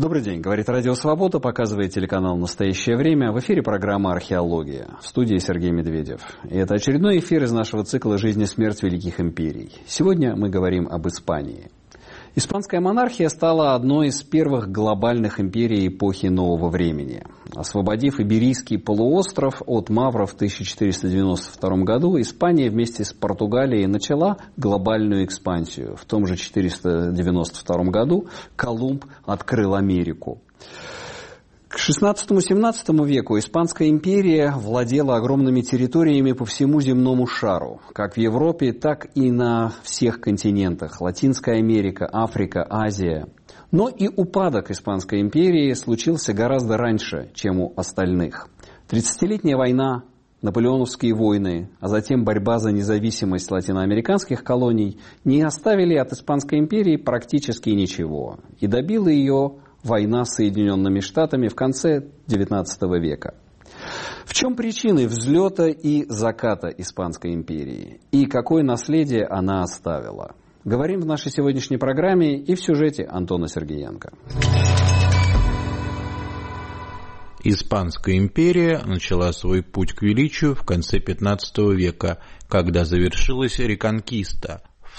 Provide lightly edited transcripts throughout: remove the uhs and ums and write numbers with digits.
Добрый день, говорит Радио Свобода, показывает телеканал «Настоящее время». В эфире программа «Археология». В студии Сергей Медведев. И это очередной эфир из нашего цикла «Жизнь и смерть великих империй». Сегодня мы говорим об Испании. Испанская монархия стала одной из первых глобальных империй эпохи нового времени. Освободив Иберийский полуостров от мавров в 1492 году, Испания вместе с Португалией начала глобальную экспансию. В том же 1492 году Колумб открыл Америку. К XVI-XVII веку Испанская империя владела огромными территориями по всему земному шару, как в Европе, так и на всех континентах – Латинская Америка, Африка, Азия. Но и упадок Испанской империи случился гораздо раньше, чем у остальных. 30-летняя война, наполеоновские войны, а затем борьба за независимость латиноамериканских колоний не оставили от Испанской империи практически ничего. И добила ее война с Соединенными Штатами в конце XIX века. В чем причины взлета и заката Испанской империи? И какое наследие она оставила? Говорим в нашей сегодняшней программе и в сюжете Антона Сергеенко. Испанская империя начала свой путь к величию в конце XV века, когда завершилась реконкиста. В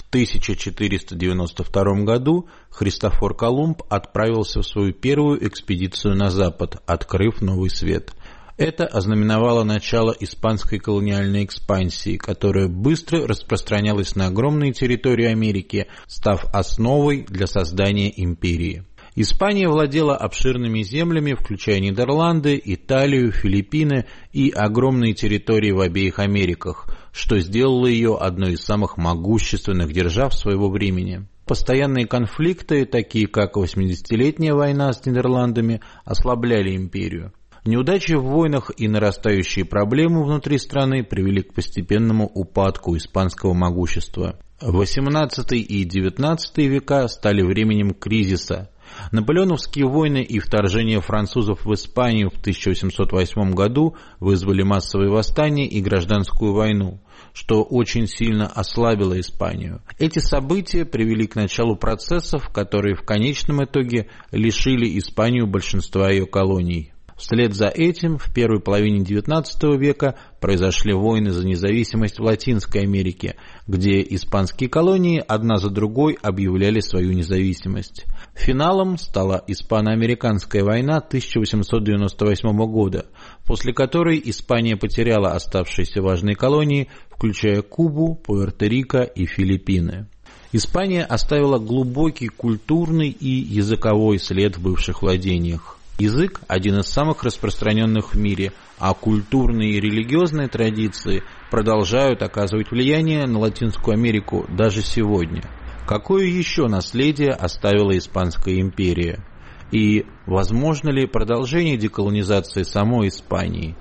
1492 году Христофор Колумб отправился в свою первую экспедицию на запад, открыв новый свет. Это ознаменовало начало испанской колониальной экспансии, которая быстро распространялась на огромные территории Америки, став основой для создания империи. Испания владела обширными землями, включая Нидерланды, Италию, Филиппины и огромные территории в обеих Америках, что сделало ее одной из самых могущественных держав своего времени. Постоянные конфликты, такие как 80-летняя война с Нидерландами, ослабляли империю. Неудачи в войнах и нарастающие проблемы внутри страны привели к постепенному упадку испанского могущества. XVIII и XIX века стали временем кризиса. Наполеоновские войны и вторжение французов в Испанию в 1808 году вызвали массовые восстания и гражданскую войну, что очень сильно ослабило Испанию. Эти события привели к началу процессов, которые в конечном итоге лишили Испанию большинства ее колоний. Вслед за этим в первой половине XIX века произошли войны за независимость в Латинской Америке, где испанские колонии одна за другой объявляли свою независимость. Финалом стала Испано-Американская война 1898 года, после которой Испания потеряла оставшиеся важные колонии, включая Кубу, Пуэрто-Рико и Филиппины. Испания оставила глубокий культурный и языковой след в бывших владениях. Язык – один из самых распространенных в мире, а культурные и религиозные традиции продолжают оказывать влияние на Латинскую Америку даже сегодня. Какое еще наследие оставила Испанская империя? И возможно ли продолжение деколонизации самой Испании?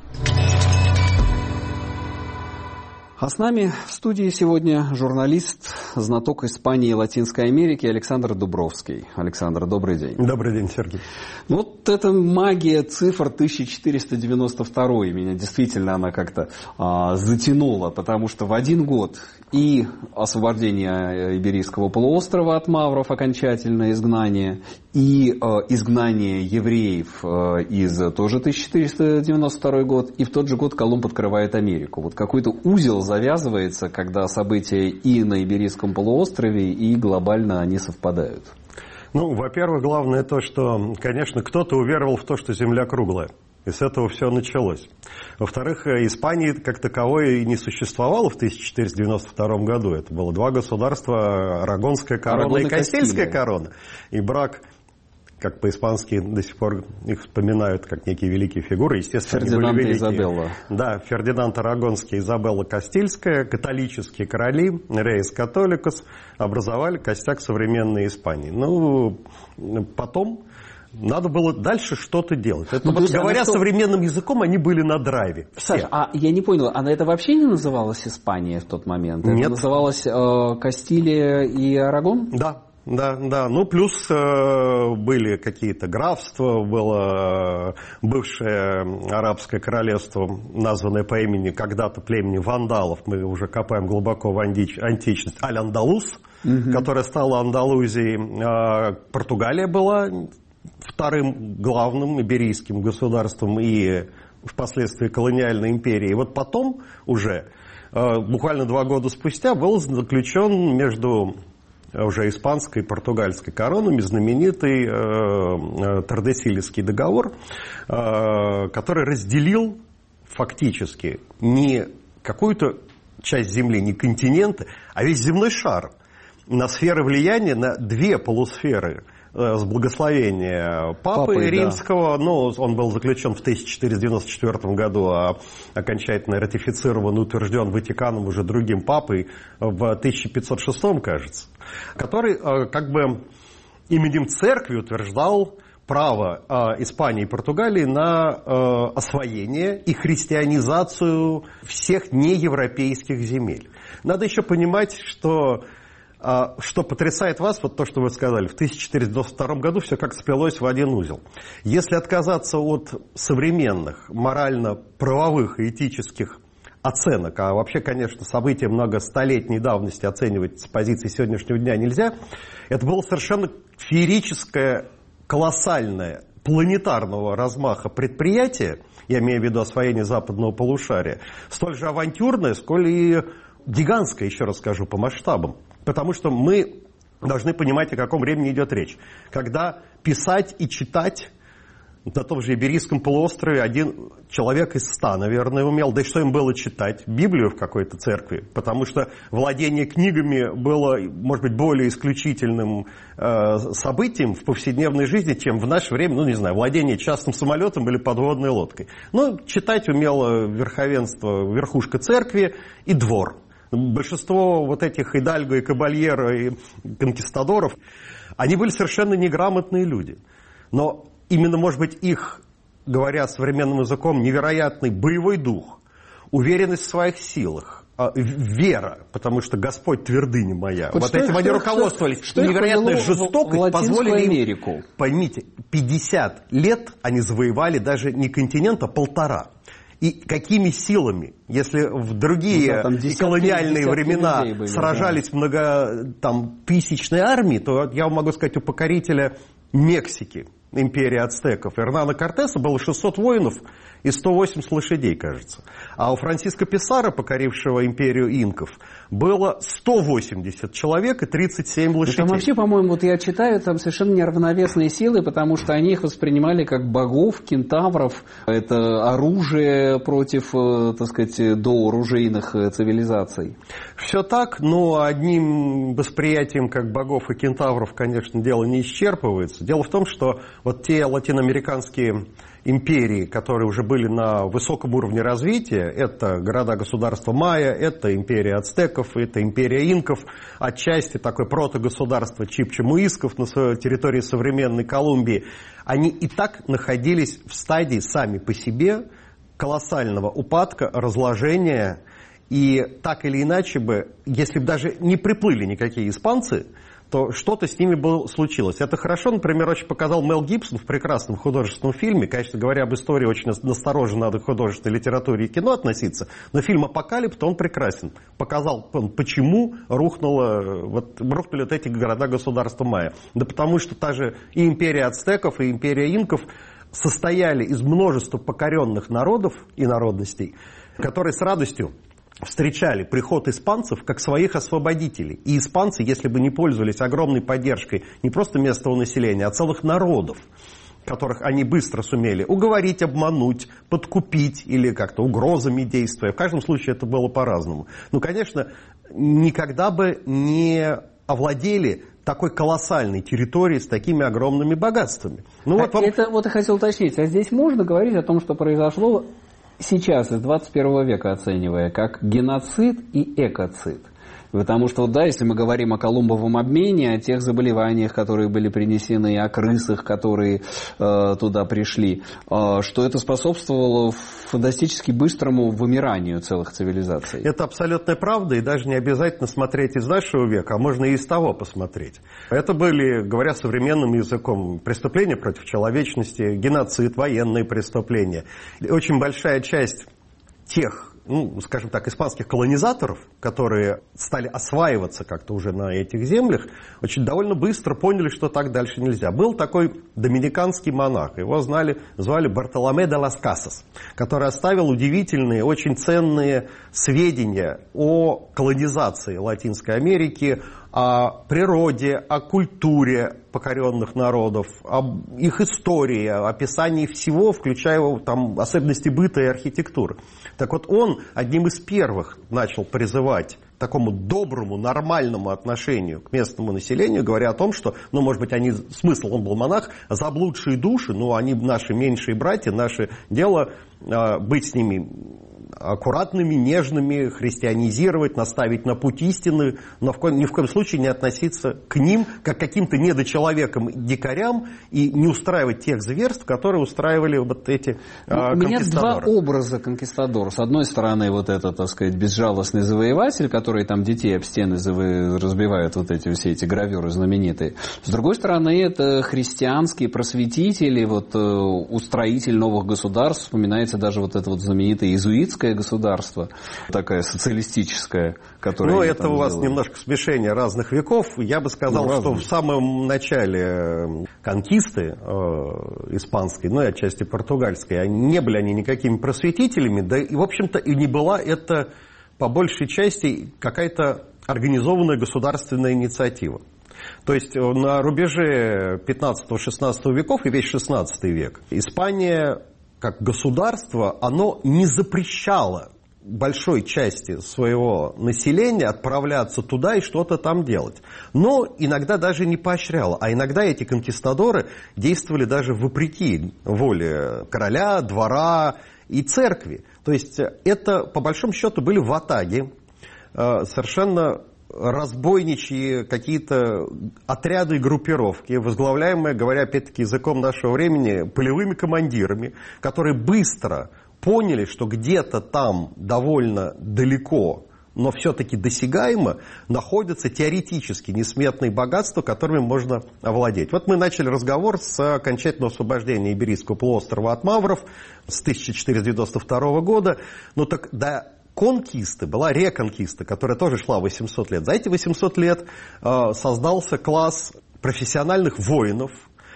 А с нами в студии сегодня журналист, знаток Испании и Латинской Америки Александр Дубровский. Александр, добрый день. Добрый день, Сергей. Вот эта магия цифр 1492 меня действительно она как-то затянула, потому что в один год и освобождение Иберийского полуострова от мавров, окончательное изгнание, и изгнание евреев из тоже 1492 год, и в тот же год Колумб открывает Америку. Вот какой-то узел завязывается, когда события и на Иберийском полуострове, и глобально они совпадают. Ну, во-первых, главное то, что, конечно, кто-то уверовал в то, что Земля круглая. И с этого все началось. Во-вторых, Испании как таковой и не существовало в 1492 году. Это было два государства: Арагонская корона и Кастильская корона. И брак, как по-испански до сих пор их вспоминают как некие великие фигуры. Естественно, Фердинанд они были великие. и Изабелла. Да, Фердинанд Арагонский, Изабелла Кастильская, католические короли, Рейс Католикус, образовали костяк современной Испании. Ну, потом надо было дальше что-то делать. Это, говоря современным языком, они были на драйве. Все. Саш, а я не понял, а это вообще не называлась Испания в тот момент? Нет. Это называлась Кастилия и Арагон? Да. Да. Ну, плюс были какие-то графства, было бывшее арабское королевство, названное по имени когда-то племени вандалов, мы уже копаем глубоко в античность, Аль-Андалус, которая стала Андалузией. Португалия была вторым главным иберийским государством и впоследствии колониальной империей. И вот потом уже, буквально 2 года спустя, был заключен между уже испанской и португальской коронами знаменитый Тordesилесский договор, который разделил фактически не какую-то часть Земли, не континенты, а весь земной шар на сферы влияния, на 2 полусферы с благословения Папы Римского. Да. Ну, он был заключен в 1494 году, а окончательно ратифицирован и утвержден Ватиканом уже другим папой в 1506, кажется, который как бы именем церкви утверждал право Испании и Португалии на освоение и христианизацию всех неевропейских земель. Надо еще понимать, что потрясает вас, вот то, что вы сказали, в 1492 году все как сплелось в один узел. Если отказаться от современных морально-правовых и этических оценок, а вообще, конечно, события многостолетней давности оценивать с позиции сегодняшнего дня нельзя, это было совершенно феерическое, колоссальное, планетарного размаха предприятие, я имею в виду освоение западного полушария, столь же авантюрное, сколь и гигантское, еще раз скажу, по масштабам. Потому что мы должны понимать, о каком времени идет речь. Когда писать и читать на том же Иберийском полуострове один человек из 100, наверное, умел. Да и что им было читать? Библию в какой-то церкви. Потому что владение книгами было, может быть, более исключительным событием в повседневной жизни, чем в наше время, ну, не знаю, владение частным самолетом или подводной лодкой. Но читать умело верхушка церкви и двор. Большинство вот этих идальго и кабальеро и конкистадоров, они были совершенно неграмотные люди. Но именно, может быть, их, говоря современным языком, невероятный боевой дух, уверенность в своих силах, вера, потому что Господь твердыня моя. Вот этим они руководствовались. Невероятная жестокость позволили им, поймите, 50 лет они завоевали даже не континент, а 1,5. И какими силами, если в другие колониальные времена сражались многотысячные армии, то я вам могу сказать, у покорителя Мексики, империи ацтеков, Эрнана Кортеса было 600 воинов и 180 лошадей, кажется. А у Франсиско Писаро, покорившего империю инков, было 180 человек и 37 лошадей. Там вообще, по-моему, вот я читаю, там совершенно неравновесные силы, потому что они их воспринимали как богов, кентавров. Это оружие против, так сказать, дооружейных цивилизаций. Все так, но одним восприятием как богов и кентавров, конечно, дело не исчерпывается. Дело в том, что вот те латиноамериканские империи, которые уже были на высоком уровне развития, это города-государства майя, это империя ацтеков, это империя инков, отчасти такое протогосударство чипча-муисков на территории современной Колумбии, они и так находились в стадии сами по себе колоссального упадка, разложения, и так или иначе бы, если бы даже не приплыли никакие испанцы, то что-то с ними случилось. Это хорошо, например, очень показал Мел Гибсон в прекрасном художественном фильме. Конечно, говоря об истории, очень настороженно надо к художественной литературе и кино относиться, но фильм «Апокалипт», он прекрасен. Показал, почему рухнули вот эти города-государства майя. Да потому что та же и империя ацтеков, и империя инков состояли из множества покоренных народов и народностей, которые с радостью встречали приход испанцев как своих освободителей. И испанцы, если бы не пользовались огромной поддержкой не просто местного населения, а целых народов, которых они быстро сумели уговорить, обмануть, подкупить или как-то угрозами действуя. В каждом случае это было по-разному. Ну, конечно, никогда бы не овладели такой колоссальной территорией с такими огромными богатствами. Ну, вот вам... Это вот я хотел уточнить. А здесь можно говорить о том, что произошло сейчас, из 21 века оценивая, как геноцид и экоцид? Потому что, да, если мы говорим о Колумбовом обмене, о тех заболеваниях, которые были принесены, и о крысах, которые туда пришли, что это способствовало фантастически быстрому вымиранию целых цивилизаций. Это абсолютная правда, и даже не обязательно смотреть из нашего века, а можно и из того посмотреть. Это были, говоря современным языком, преступления против человечности, геноцид, военные преступления. Очень большая часть тех скажем так, испанских колонизаторов, которые стали осваиваться как-то уже на этих землях, очень довольно быстро поняли, что так дальше нельзя. Был такой доминиканский монах, его звали Бартоломе де лас Касас, который оставил удивительные, очень ценные сведения о колонизации Латинской Америки, о природе, о культуре покоренных народов, об их истории, о описании всего, включая там особенности быта и архитектуры. Так вот, он одним из первых начал призывать к такому доброму, нормальному отношению к местному населению, говоря о том, что, может быть, смысл, он был монах, заблудшие души, они наши меньшие братья, наше дело быть с ними аккуратными, нежными, христианизировать, наставить на путь истины, но ни в коем случае не относиться к ним как к каким-то недочеловекам, дикарям и не устраивать тех зверств, которые устраивали вот эти конкистадоры. У меня два образа конкистадора. С одной стороны, вот этот, так сказать, безжалостный завоеватель, который там детей об стены разбивает, все эти гравюры знаменитые. С другой стороны, это христианские просветители, устроитель новых государств. Вспоминается даже это знаменитое иезуитское государство, такая социалистическая, которая... это у вас немножко смешение разных веков. Я бы сказал, что в самом начале конкисты испанской, и отчасти португальской, не были они никакими просветителями, да и, в общем-то, и не была это, по большей части, какая-то организованная государственная инициатива. То есть на рубеже 15-16 веков и весь 16 век Испания как государство, оно не запрещало большой части своего населения отправляться туда и что-то там делать. Но иногда даже не поощряло. А иногда эти конкистадоры действовали даже вопреки воле короля, двора и церкви. То есть это, по большому счету, были ватаги, совершенно разбойничьи какие-то отряды и группировки, возглавляемые, говоря опять-таки языком нашего времени, полевыми командирами, которые быстро поняли, что где-то там довольно далеко, но все-таки досягаемо, находятся теоретически несметные богатства, которыми можно овладеть. Мы начали разговор с окончательного освобождения Иберийского полуострова от мавров с 1492 года. Конкиста, была реконкиста, которая тоже шла 800 лет. За эти 800 лет создался класс профессиональных воинов,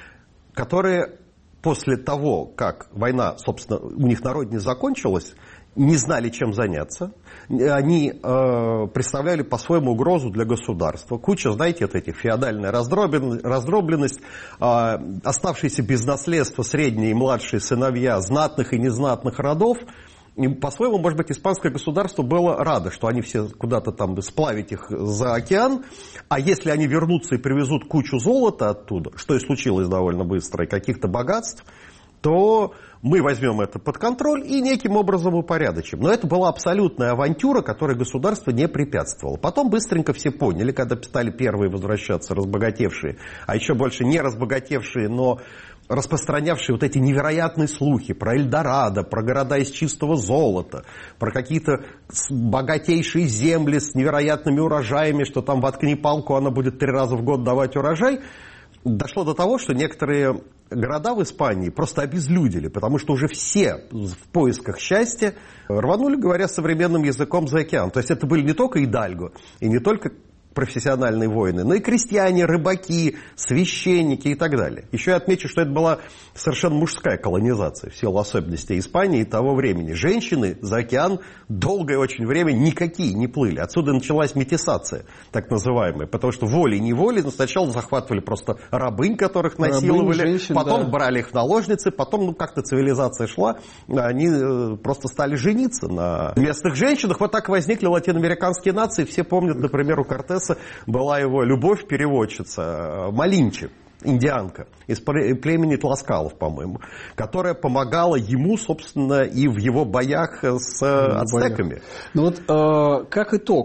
которые после того, как война, собственно, у них на родине закончилась, не знали, чем заняться. Они представляли по-своему угрозу для государства. Куча, этих феодальная раздробленность, оставшиеся без наследства средние и младшие сыновья знатных и незнатных родов. И по-своему, может быть, испанское государство было радо, что они все куда-то там сплавить их за океан, а если они вернутся и привезут кучу золота оттуда, что и случилось довольно быстро, и каких-то богатств, то мы возьмем это под контроль и неким образом упорядочим. Но это была абсолютная авантюра, которой государство не препятствовало. Потом быстренько все поняли, когда стали первые возвращаться разбогатевшие, а еще больше не разбогатевшие, но распространявшие эти невероятные слухи про Эльдорадо, про города из чистого золота, про какие-то богатейшие земли с невероятными урожаями, что там воткни палку, она будет 3 раза в год давать урожай, дошло до того, что некоторые города в Испании просто обезлюдили, потому что уже все в поисках счастья рванули, говоря современным языком, за океан. То есть это были не только идальго и не только профессиональные воины, но и крестьяне, рыбаки, священники и так далее. Еще я отмечу, что это была совершенно мужская колонизация в силу особенностей Испании и того времени. Женщины за океан долгое очень время никакие не плыли. Отсюда началась метисация, так называемая, потому что волей-неволей сначала захватывали просто рабынь, которых насиловали, женщин, потом брали их в наложницы, потом как-то цивилизация шла, они просто стали жениться на местных женщинах. Вот так возникли латиноамериканские нации. Все помнят, например, у Кортеса была его любовь-переводчица Малинчи, индианка, из племени Тласкалов, по-моему, которая помогала ему, собственно, и в его боях с ацтеками. Как итог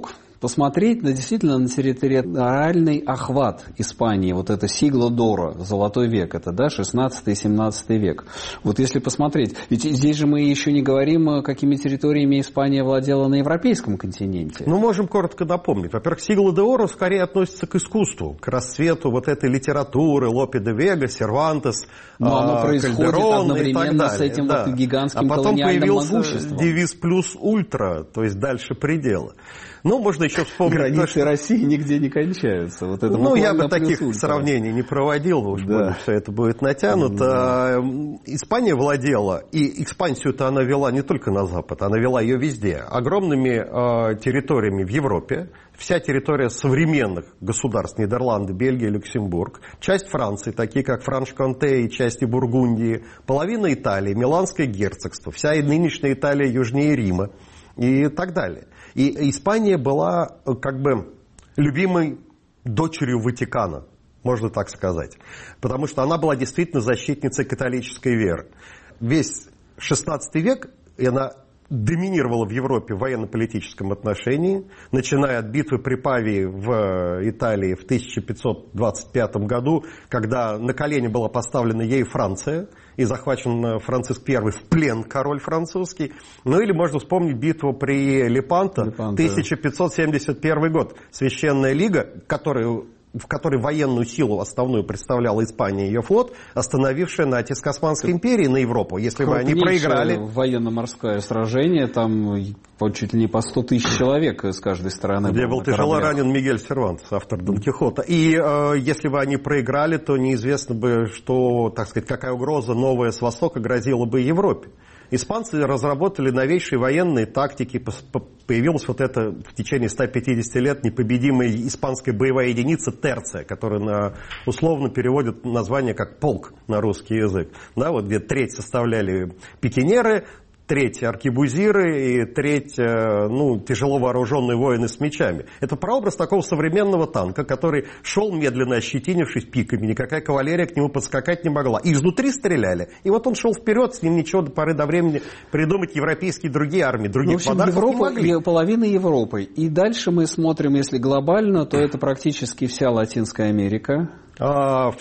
посмотреть действительно на территориальный охват Испании, вот это сигло доро, золотой век, это, да, 16-17 век. Вот если посмотреть, ведь здесь же мы еще не говорим, какими территориями Испания владела на европейском континенте. Ну, можем коротко напомнить. Во-первых, сигло де оро скорее относится к искусству, к расцвету вот этой литературы, Лопе де Вега, Сервантес, но оно происходит Кальдерон одновременно с этим вот гигантским колониальным могуществом. А потом появился девиз «плюс ультра», то есть дальше предела. Ну, можно еще вспомнить... Границы России нигде не кончаются. Вот это я бы таких сравнений не проводил, уж больно все это будет натянуто. Испания владела, и экспансию-то она вела не только на Запад, она вела ее везде, огромными территориями в Европе. Вся территория современных государств, Нидерланды, Бельгия, Люксембург, часть Франции, такие как Франш-Конте и части Бургундии, половина Италии, Миланское герцогство, вся нынешняя Италия южнее Рима и так далее. И Испания была как бы любимой дочерью Ватикана, можно так сказать, потому что она была действительно защитницей католической веры. Весь XVI век она доминировала в Европе в военно-политическом отношении, начиная от битвы при Павии в Италии в 1525 году, когда на колени была поставлена ей Франция, и захвачен Франциск I в плен, король французский. Ну или можно вспомнить битву при Лепанто, 1571 год. Священная Лига, в которой военную силу основную представляла Испания и ее флот, остановившая натиск Османской империи на Европу. Если бы они проиграли... военно-морское сражение, там чуть ли не по 100 тысяч человек с каждой стороны. Где был тяжело ранен Мигель Сервантес, автор Дон Кихота. И если бы они проиграли, то неизвестно бы, что, так сказать, какая угроза новая с востока грозила бы Европе. Испанцы разработали новейшие военные тактики, появилась вот эта в течение 150 лет непобедимая испанская боевая единица терция, которая условно переводит название как полк на русский язык. Да, вот где треть составляли пикинеры, треть аркебузиры и треть тяжело вооруженные воины с мечами. Это прообраз такого современного танка, который шел медленно, ощетинившись пиками. Никакая кавалерия к нему подскакать не могла. И изнутри стреляли. И вот он шел вперед, с ним ничего до поры до времени придумать европейские другие армии, других подарков не могли. Половина Европы. И дальше мы смотрим, если глобально, то это практически вся Латинская Америка. В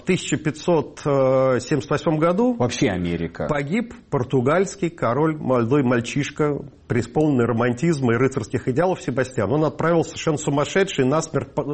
1578 году вообще Америка погиб португальский король, молодой мальчишка, преисполненный романтизма и рыцарских идеалов Себастьян. Он отправил совершенно сумасшедший на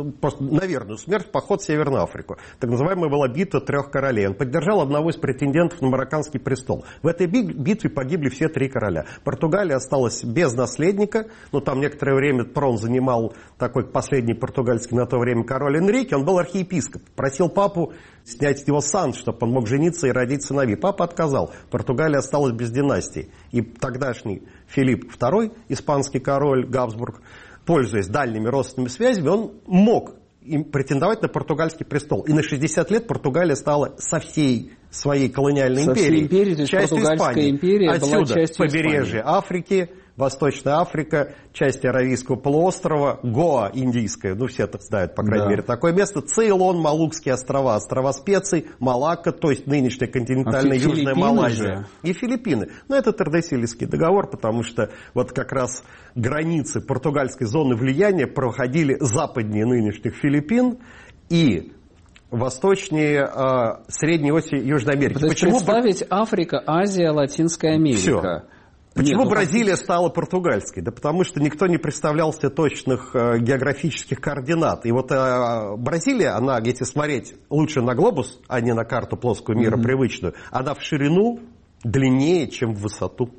верную смерть в поход в Северную Африку. Так называемая была битва трех королей. Он поддержал одного из претендентов на марокканский престол. В этой битве погибли все три короля. Португалия осталась без наследника, но там некоторое время трон занимал такой последний португальский на то время король Энрике. Он был архиепископ. Просил папу снять с него сан, чтобы он мог жениться и родить сыновей. Папа отказал. Португалия осталась без династии. И тогдашний Филипп II, испанский король Габсбург, пользуясь дальними родственными связями, он мог претендовать на португальский престол. И на 60 лет Португалия стала со всей своей колониальной империей то есть частью Испании. Империя отсюда была частью побережье Испании. Африки, Восточная Африка, части Аравийского полуострова, Гоа индийская, все это знают, по крайней мере, такое место, Цейлон, Малукские острова, острова специй, Малакка, то есть нынешняя континентальная Южная Малайзия. И Филиппины. Но это Тордесильский договор, потому что вот как раз границы португальской зоны влияния проходили западнее нынешних Филиппин и восточнее средней оси Южной Америки. Почему представить Африка, Азия, Латинская Америка? Все. Почему Бразилия стала португальской? Да потому что никто не представлял себе точных географических координат. И вот Бразилия, она, если смотреть лучше на глобус, а не на карту плоского мира привычную, она в ширину длиннее, чем в высоту.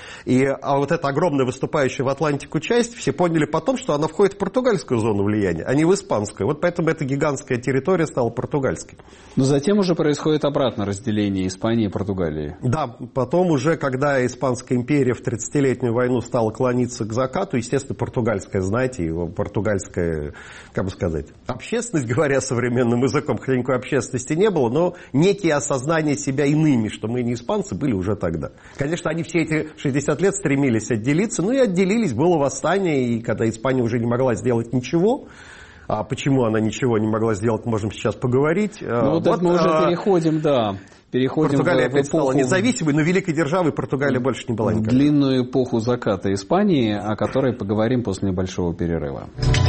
А вот эта огромная выступающая в Атлантику часть, все поняли потом, что она входит в португальскую зону влияния, а не в испанскую. Вот поэтому эта гигантская территория стала португальской. Но затем уже происходит обратное разделение Испании и Португалии. Да, потом уже, когда Испанская империя в 30-летнюю войну стала клониться к закату, естественно, португальская знать и португальская, как бы сказать, общественность, говоря современным языком, хотя никакой общественности не было, но некие осознания себя иными, что мы не испанцы, были уже тогда. Конечно, они все эти 60 лет стремились отделиться, и отделились, было восстание, и когда Испания уже не могла сделать ничего, а почему она ничего не могла сделать, можем сейчас поговорить. Мы уже переходим, Португалия опять стала независимой, но великой державой Португалия больше не была никогда. Длинную эпоху заката Испании, о которой поговорим после небольшого перерыва.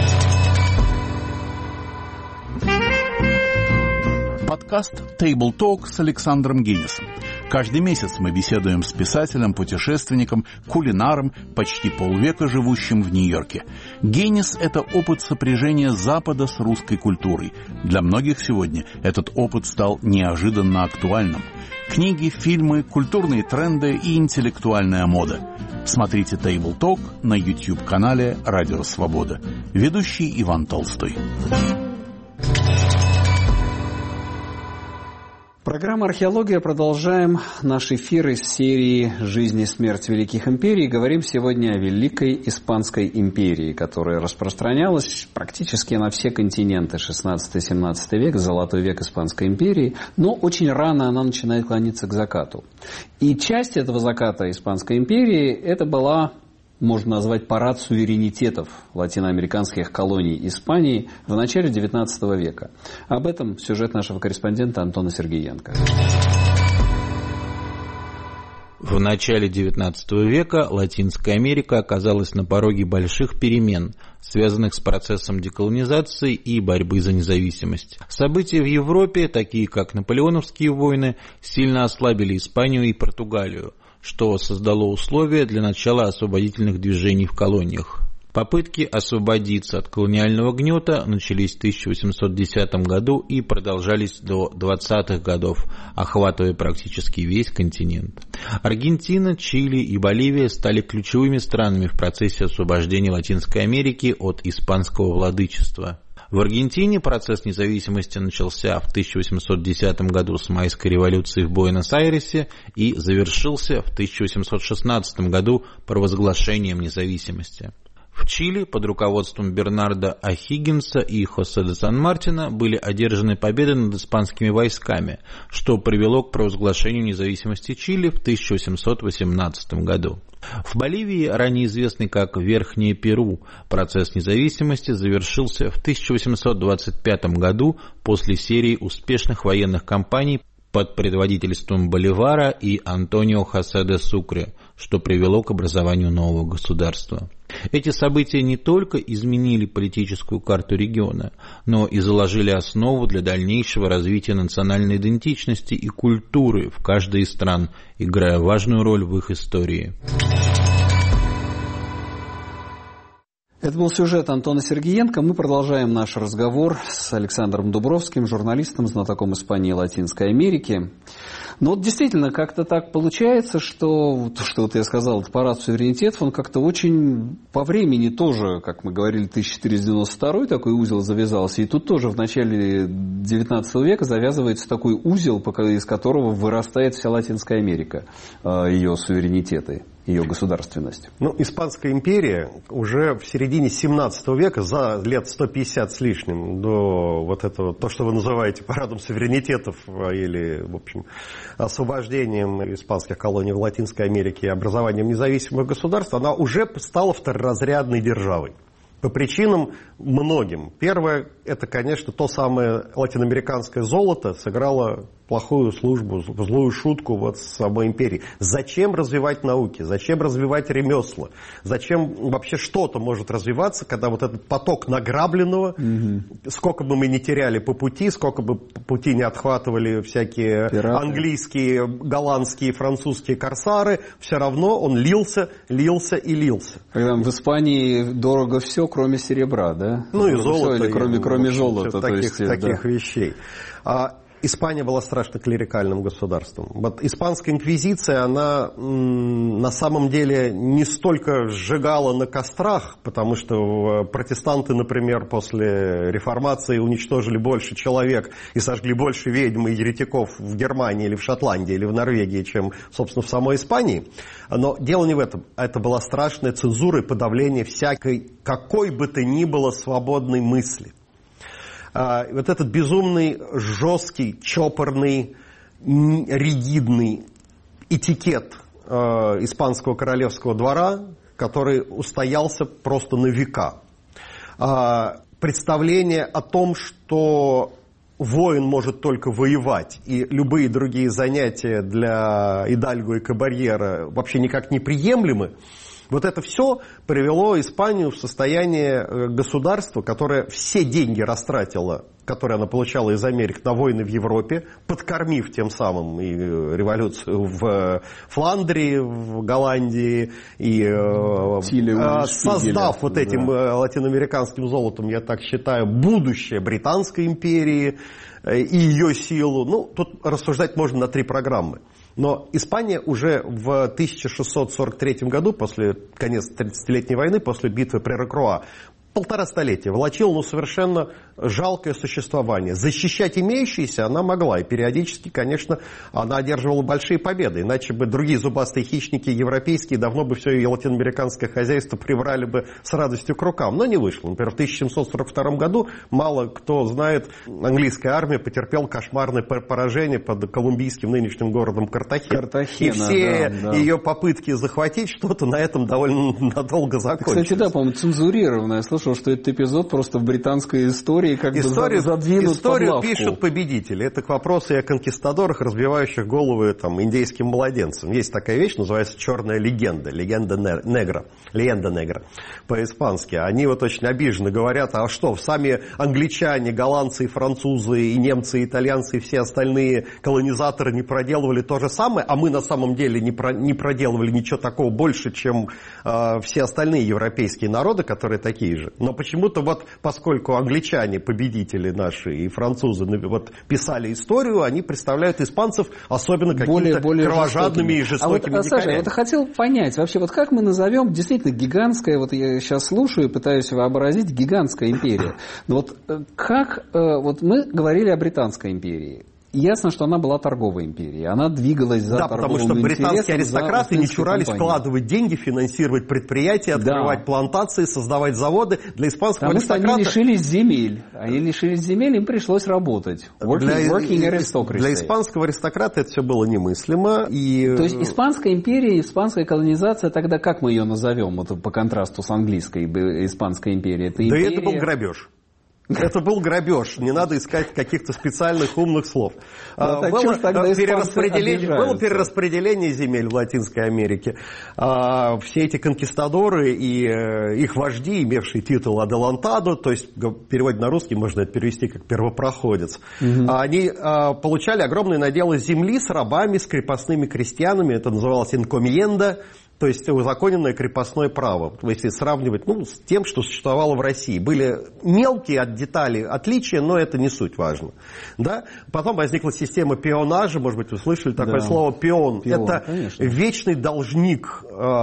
Подкаст Table Talk с Александром Гиннисом. Каждый месяц мы беседуем с писателем, путешественником, кулинаром, почти полвека живущим в Нью-Йорке. Гиннис – это опыт сопряжения Запада с русской культурой. Для многих сегодня этот опыт стал неожиданно актуальным. Книги, фильмы, культурные тренды и интеллектуальная мода. Смотрите Table Talk на YouTube-канале «Радио Свобода». Ведущий Иван Толстой. Программа «Археология». Продолжаем наш эфир из серии «Жизнь и смерть великих империй». Говорим сегодня о Великой Испанской империи, которая распространялась практически на все континенты. 16-17 век, золотой век Испанской империи. Но очень рано она начинает клониться к закату. И часть этого заката Испанской империи это была, можно назвать, парад суверенитетов латиноамериканских колоний Испании в начале XIX века. Об этом сюжет нашего корреспондента Антона Сергеенко. В начале XIX века Латинская Америка оказалась на пороге больших перемен, связанных с процессом деколонизации и борьбы за независимость. События в Европе, такие как наполеоновские войны, сильно ослабили Испанию и Португалию, что создало условия для начала освободительных движений в колониях. Попытки освободиться от колониального гнета начались в 1810 году и продолжались до 20-х годов, охватывая практически весь континент. Аргентина, Чили и Боливия стали ключевыми странами в процессе освобождения Латинской Америки от испанского владычества. В Аргентине процесс независимости начался в 1810 году с майской революции в Буэнос-Айресе и завершился в 1816 году провозглашением независимости. В Чили под руководством Бернардо О'Хиггинса и Хосе де Сан-Мартина были одержаны победы над испанскими войсками, что привело к провозглашению независимости Чили в 1818 году. В Боливии, ранее известный как Верхнее Перу, процесс независимости завершился в 1825 году после серии успешных военных кампаний под предводительством Боливара и Антонио Хосе де Сукре, что привело к образованию нового государства. Эти события не только изменили политическую карту региона, но и заложили основу для дальнейшего развития национальной идентичности и культуры в каждой из стран, играя важную роль в их истории. Это был сюжет Антона Сергеенко. Мы продолжаем наш разговор с Александром Дубровским, журналистом, знатоком Испании и Латинской Америки. Но вот действительно, как-то так получается, что вот я сказал, это парад суверенитетов, он как-то очень по времени тоже, как мы говорили, 1492 такой узел завязался. И тут тоже в начале XIX века завязывается такой узел, из которого вырастает вся Латинская Америка, ее суверенитеты, ее государственность. Испанская империя уже в середине 17 века, за лет 150 с лишним, до вот этого, то, что вы называете парадом суверенитетов или, в общем, освобождением испанских колоний в Латинской Америке и образованием независимых государств, она уже стала второразрядной державой. По причинам многим. Первое, это, конечно, то самое латиноамериканское золото сыграло плохую службу, злую шутку вот с самой империей. Зачем развивать науки? Зачем развивать ремесла? Зачем вообще что-то может развиваться, когда вот этот поток награбленного, сколько бы мы ни теряли по пути, сколько бы по пути не отхватывали всякие пираты, английские, голландские, французские корсары, все равно он лился и лился. Когда в Испании дорого все, кроме серебра, да? И золота. Кроме золота. Таких вещей. Испания была страшно клерикальным государством. Вот испанская инквизиция, она на самом деле не столько сжигала на кострах, потому что протестанты, например, после реформации уничтожили больше человек и сожгли больше ведьм и еретиков в Германии или в Шотландии или в Норвегии, чем, собственно, в самой Испании. Но дело не в этом. Это была страшная цензура и подавление всякой, какой бы то ни было свободной мысли. Вот этот безумный, жесткий, чопорный, ригидный этикет испанского королевского двора, который устоялся просто на века. Представление о том, что воин может только воевать, и любые другие занятия для Идальго и Кабальера вообще никак не приемлемы, вот это все привело Испанию в состояние государства, которое все деньги растратило, которые она получала из Америки, на войны в Европе, подкормив тем самым и революцию в Фландрии, в Голландии, и создав вот этим латиноамериканским золотом, я так считаю, будущее Британской империи и ее силу. Ну, тут рассуждать можно на 3 программы. Но Испания уже в 1643 году, после конец 30-летней войны, после битвы при Рокруа, 1,5 столетия волочила совершенно жалкое существование. Защищать имеющиеся она могла, и периодически, конечно, она одерживала большие победы. Иначе бы другие зубастые хищники европейские давно бы все и латиноамериканское хозяйство прибрали бы с радостью к рукам. Но не вышло. Например, в 1742 году, мало кто знает, английская армия потерпела кошмарное поражение под колумбийским нынешним городом Картахена. И все ее попытки захватить что-то на этом довольно надолго закончились. Кстати, да, по-моему, цензурированное. Я слышал, что этот эпизод просто в британской истории как бы задвинут под лавку. Историю пишут победители. Это к вопросу о конкистадорах, разбивающих головы там, индейским младенцам. Есть такая вещь, называется «Черная легенда». Легенда негра по-испански. Они вот очень обиженно говорят, а что, сами англичане, голландцы, французы, и немцы, и итальянцы, и все остальные колонизаторы не проделывали то же самое, а мы на самом деле не проделывали ничего такого больше, чем все остальные европейские народы, которые такие же. Но почему-то вот, поскольку англичане, победители наши, и французы вот, писали историю, они представляют испанцев особенно какими-то кровожадными и жестокими дикарями. Саша, я вот хотел понять, вообще, вот как мы назовем действительно гигантская, вот я сейчас слушаю и пытаюсь вообразить, гигантская империя. Вот как, вот мы говорили о Британской империи. Ясно, что она была торговой империей. Она двигалась за торговым интересом. Да, потому что британские аристократы не чурались вкладывать деньги, финансировать предприятия, открывать плантации, создавать заводы. Для испанского аристократа... Потому что они лишились земель. Они лишились земель, им пришлось работать. Для испанского аристократа это все было немыслимо. То есть Испанская империя, испанская колонизация, тогда как мы ее назовем? Вот по контрасту с английской Испанской империей. Это был грабеж. Это был грабеж, не надо искать каких-то специальных умных слов. Было перераспределение земель в Латинской Америке. Все эти конкистадоры и их вожди, имевшие титул «Аделантадо», то есть в переводе на русский можно это перевести как «первопроходец», они получали огромные наделы земли с рабами, с крепостными крестьянами, это называлось «инкомьенда», то есть узаконенное крепостное право, если сравнивать с тем, что существовало в России. Были мелкие от деталей отличия, но это не суть важно. Да? Потом возникла система пеонажа, может быть, вы слышали такое слово пеон. Это конечно. Вечный должник,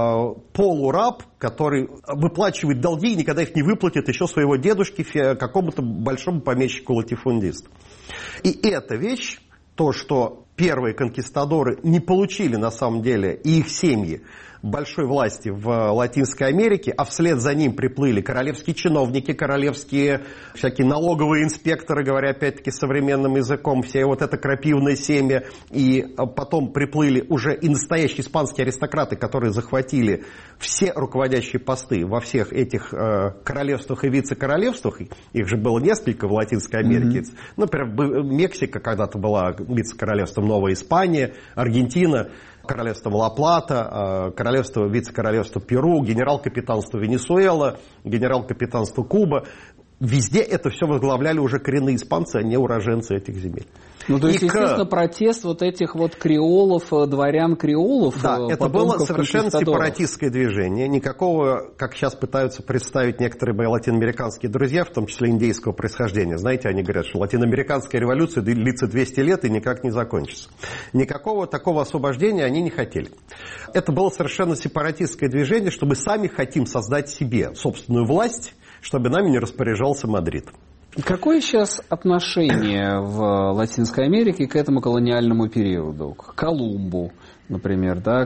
полураб, который выплачивает долги и никогда их не выплатит еще своего дедушке, какому-то большому помещику-латифундисту. И эта вещь, то, что первые конкистадоры не получили на самом деле, и их семьи, большой власти в Латинской Америке, а вслед за ним приплыли королевские чиновники, королевские всякие налоговые инспекторы, говоря опять-таки современным языком, все вот это крапивное семя, и потом приплыли уже и настоящие испанские аристократы, которые захватили все руководящие посты во всех этих королевствах и вице-королевствах, их же было несколько в Латинской Америке, например, Мексика когда-то была вице-королевством, Новая Испания, Аргентина, королевство Ла-Плата, королевство, вице-королевство Перу, генерал-капитанство Венесуэла, генерал-капитанство Куба. Везде это все возглавляли уже коренные испанцы, а не уроженцы этих земель. Ну, то есть, естественно, протест вот этих вот креолов, дворян-креолов. Да, это было совершенно сепаратистское движение. Никакого, как сейчас пытаются представить некоторые мои латиноамериканские друзья, в том числе индейского происхождения. Знаете, они говорят, что латиноамериканская революция длится 200 лет и никак не закончится. Никакого такого освобождения они не хотели. Это было совершенно сепаратистское движение, что мы сами хотим создать себе собственную власть, чтобы нами не распоряжался Мадрид. Какое сейчас отношение в Латинской Америке к этому колониальному периоду? К Колумбу, например, да,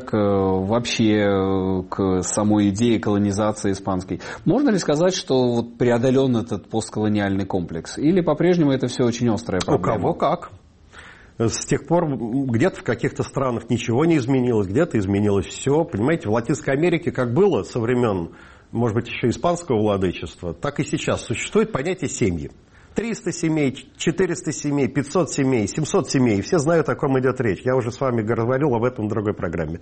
вообще к самой идее колонизации испанской? Можно ли сказать, что вот преодолен этот постколониальный комплекс? Или по-прежнему это все очень острая проблема? У кого как. С тех пор где-то в каких-то странах ничего не изменилось, где-то изменилось все. Понимаете, в Латинской Америке как было со времен, может быть, еще испанского владычества, так и сейчас существует понятие семьи. 300 семей, 400 семей, 500 семей, 700 семей. Все знают, о ком идет речь. Я уже с вами говорил об этом в другой программе.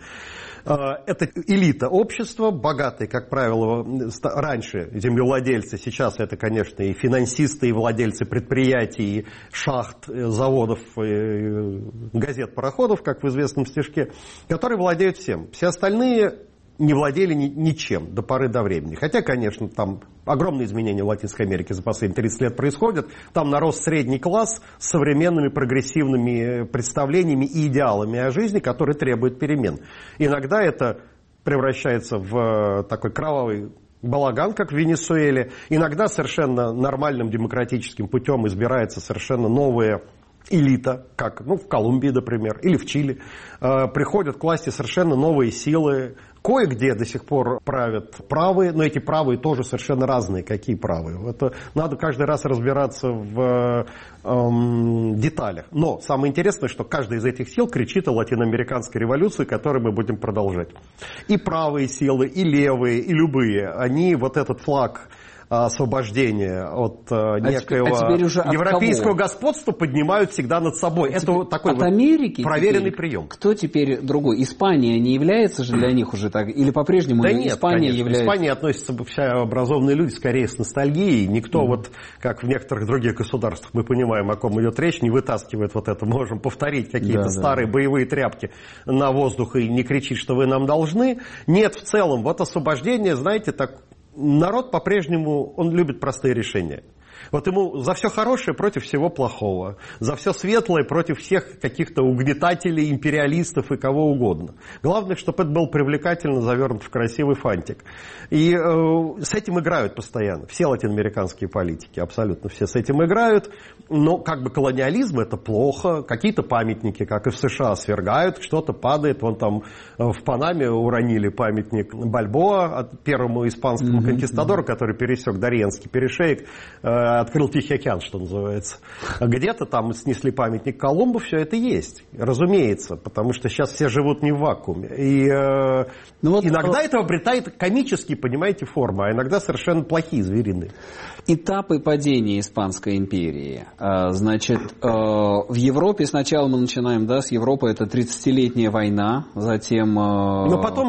Это элита общества, богатые, как правило, раньше землевладельцы, сейчас это, конечно, и финансисты, и владельцы предприятий, и шахт, заводов, и газет, пароходов, как в известном стишке, которые владеют всем. Все остальные не владели ничем до поры до времени. Хотя, конечно, там огромные изменения в Латинской Америке за последние 30 лет происходят. Там нарос средний класс с современными прогрессивными представлениями и идеалами о жизни, которые требуют перемен. Иногда это превращается в такой кровавый балаган, как в Венесуэле. Иногда совершенно нормальным демократическим путем избирается совершенно новая элита, как в Колумбии, например, или в Чили. Приходят к власти совершенно новые силы. Кое-где до сих пор правят правые, но эти правые тоже совершенно разные. Какие правые? Это надо каждый раз разбираться в деталях. Но самое интересное, что каждая из этих сил кричит о латиноамериканской революции, которую мы будем продолжать. И правые силы, и левые, и любые, они вот этот флаг освобождения от некоего европейского господства поднимают всегда над собой. Это такой от Америки проверенный прием. Кто теперь другой? Испания не является же для них уже так? Или по-прежнему да нет, Испания конечно. является? Испания относится все образованные люди скорее с ностальгией. Никто вот, как в некоторых других государствах, мы понимаем, о ком идет речь, не вытаскивает вот это. Можем повторить какие-то старые боевые тряпки на воздух и не кричит, что вы нам должны. Нет, в целом, вот освобождение, знаете, так... Народ по-прежнему, он любит простые решения. Вот ему за все хорошее против всего плохого, за все светлое против всех каких-то угнетателей, империалистов и кого угодно. Главное, чтобы это был привлекательно завернут в красивый фантик. И с этим играют постоянно. Все латиноамериканские политики, абсолютно все с этим играют. Но как бы колониализм это плохо. Какие-то памятники, как и в США, свергают, что-то падает. Вон там в Панаме уронили памятник Бальбоа, первому испанскому конкистадору, который пересек Дарьенский перешеек, открыл Тихий океан, что называется. Где-то там снесли памятник Колумбу, все это есть, разумеется, потому что сейчас все живут не в вакууме. И иногда это обретает комические, понимаете, формы, а иногда совершенно плохие, звериные. Этапы падения Испанской империи. Значит, в Европе сначала мы начинаем, с Европы, это 30-летняя война, затем... Но потом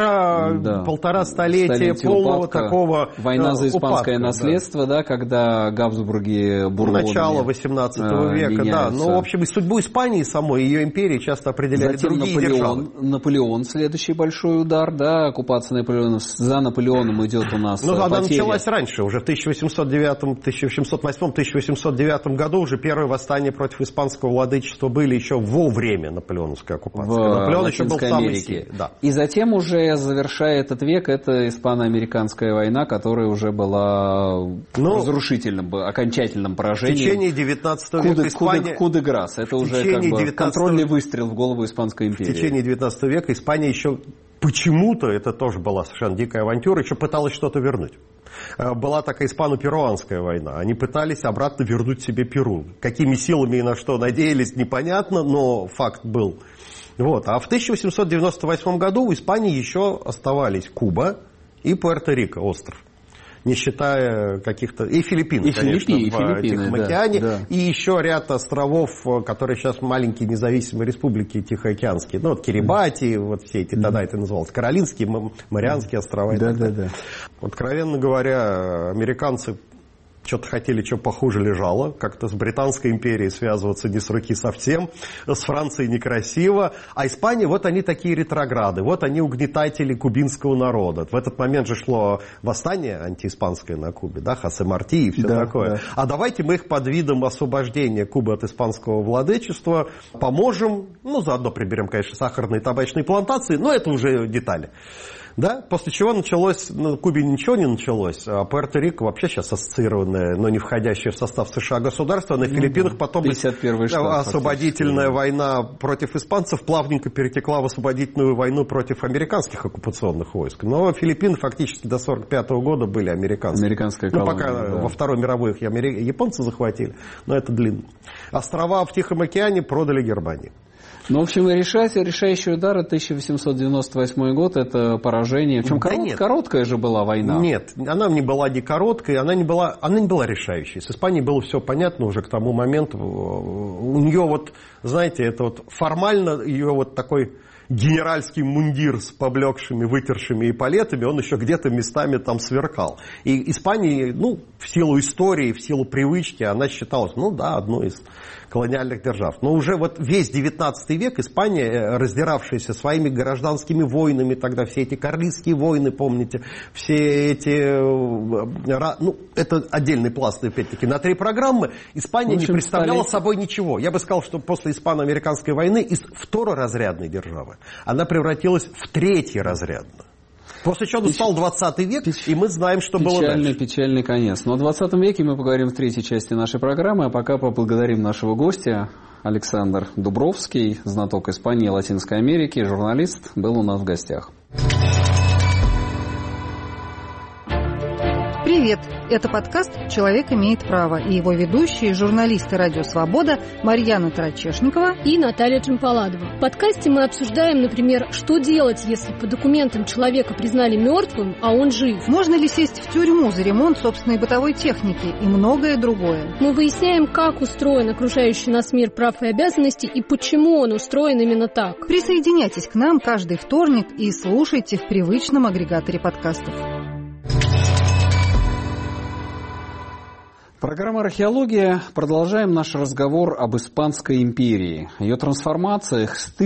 полтора столетия полного упадка, такого война за испанское упадка, наследство, когда Габсбурги, Бурбоны... Начало 18 века, меняются. Ну, в общем, и судьбу Испании самой, ее империи часто определяли затем другие державы. Наполеон, следующий большой удар, оккупация Наполеона. За Наполеоном идет у нас она потеря. началась раньше, уже в 1808-1809 году уже первые восстания против испанского владычества были еще во время наполеоновской оккупации. Наполеон еще был самый сильный. Да. И затем уже, завершая этот век, это испано-американская война, которая уже была разрушительным, окончательным поражением. В течение 19 века Испания... Кудеграс. Это уже контрольный выстрел в голову Испанской империи. В течение 19 века Испания еще почему-то, это тоже была совершенно дикая авантюра, еще пыталась что-то вернуть. Была такая испано-перуанская война. Они пытались обратно вернуть себе Перу. Какими силами и на что надеялись, непонятно, но факт был. А в 1898 году у Испании еще оставались Куба и Пуэрто-Рико, остров. Не считая каких-то... И Филиппины, конечно, в Тихом океане. Да. И еще ряд островов, которые сейчас маленькие независимые республики тихоокеанские. Кирибати, все эти, тогда это называлось, Каролинские, Марианские острова. Да. Откровенно говоря, американцы что-то хотели, что похуже лежало. Как-то с Британской империей связываться не с руки совсем. С Францией некрасиво. А Испания, они такие ретрограды. Они угнетатели кубинского народа. В этот момент же шло восстание антииспанское на Кубе. Хосе Марти и все такое. Да. А давайте мы их под видом освобождения Кубы от испанского владычества поможем. Заодно приберем, конечно, сахарные и табачные плантации. Но это уже детали. После чего началось, на Кубе ничего не началось, а Пуэрто-Рико вообще сейчас ассоциированное, но не входящее в состав США государство, а на Филиппинах потом освободительная война против испанцев плавненько перетекла в освободительную войну против американских оккупационных войск. Но Филиппины фактически до 1945 года были американские. Американская колония. Пока во Второй мировой их японцы захватили, но это длинно. Острова в Тихом океане продали Германии. Ну, в общем, решающий удар 1898 год – это поражение. Причем короткая же была война. Нет, она не была не короткой, она не была решающей. С Испанией было все понятно уже к тому моменту. У нее вот, знаете, это вот формально ее вот такой генеральский мундир с поблекшими, вытершими эполетами, он еще где-то местами там сверкал. И Испания, в силу истории, в силу привычки, она считалась, одной из колониальных держав. Но уже вот весь 19 век Испания, раздиравшаяся своими гражданскими войнами, тогда все эти карлистские войны, помните, все эти... это отдельный пласт, опять-таки, на 3 программы. Испания не представляла собой ничего. Я бы сказал, что после испано-американской войны из второразрядной державы она превратилась в третьеразрядную. После чего настал 20 век, и мы знаем, что было дальше. Печальный конец. Но о 20 веке мы поговорим в 3-й части нашей программы, а пока поблагодарим нашего гостя. Александр Дубровский, знаток Испании и Латинской Америки, журналист, был у нас в гостях. Привет! Это подкаст «Человек имеет право» и его ведущие, журналисты «Радио Свобода» Марьяна Тарачешникова и Наталья Джампаладова. В подкасте мы обсуждаем, например, что делать, если по документам человека признали мертвым, а он жив. Можно ли сесть в тюрьму за ремонт собственной бытовой техники и многое другое. Мы выясняем, как устроен окружающий нас мир прав и обязанностей и почему он устроен именно так. Присоединяйтесь к нам каждый вторник и слушайте в привычном агрегаторе подкастов. Программа «Археология». Продолжаем наш разговор об Испанской империи, ее трансформациях с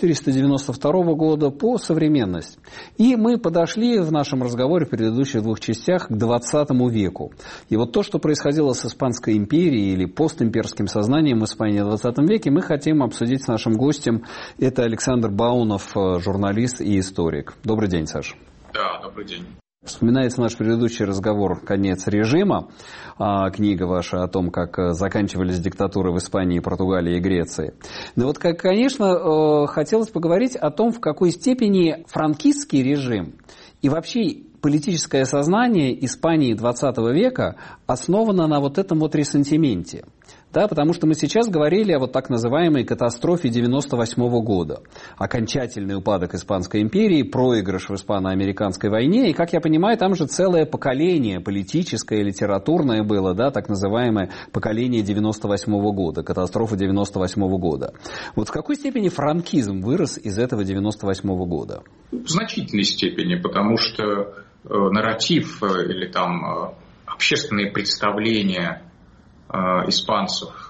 1492 года по современность. И мы подошли в нашем разговоре в предыдущих 2 частях к 20 веку. И вот то, что происходило с Испанской империей или постимперским сознанием Испании в 20 веке, мы хотим обсудить с нашим гостем. Это Александр Баунов, журналист и историк. Добрый день, Саша. Да, добрый день. Вспоминается наш предыдущий разговор «Конец режима», книга ваша о том, как заканчивались диктатуры в Испании, Португалии и Греции. Но вот, конечно, хотелось поговорить о том, в какой степени франкистский режим и вообще политическое сознание Испании XX века основано на вот этом вот ресентименте. Да, потому что мы сейчас говорили о вот так называемой катастрофе 1998 года. Окончательный упадок Испанской империи, проигрыш в испано-американской войне. И, как я понимаю, там же целое поколение политическое, литературное было, да, так называемое поколение 1998 года, катастрофа 1998 года. Вот в какой степени франкизм вырос из этого 1998 года? В значительной степени, потому что нарратив или там общественные представления испанцев